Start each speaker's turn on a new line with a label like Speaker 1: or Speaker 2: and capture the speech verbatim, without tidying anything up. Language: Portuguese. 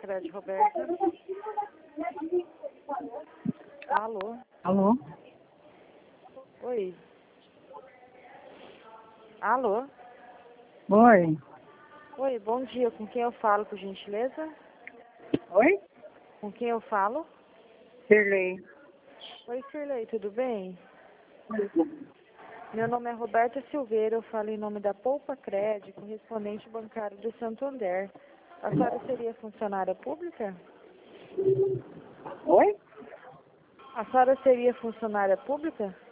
Speaker 1: Crédito, Roberta. Alô?
Speaker 2: Alô?
Speaker 1: Oi. Alô?
Speaker 2: Oi?
Speaker 1: Oi, bom dia. Com quem eu falo, por gentileza?
Speaker 2: Oi?
Speaker 1: Com quem eu falo?
Speaker 2: Shirley.
Speaker 1: Oi, Cirlei, tudo bem? Meu nome é Roberta Silveira, eu falo em nome da Poupa Crédito, correspondente bancário do Santander. A senhora seria funcionária pública?
Speaker 2: Oi?
Speaker 1: A senhora seria funcionária pública?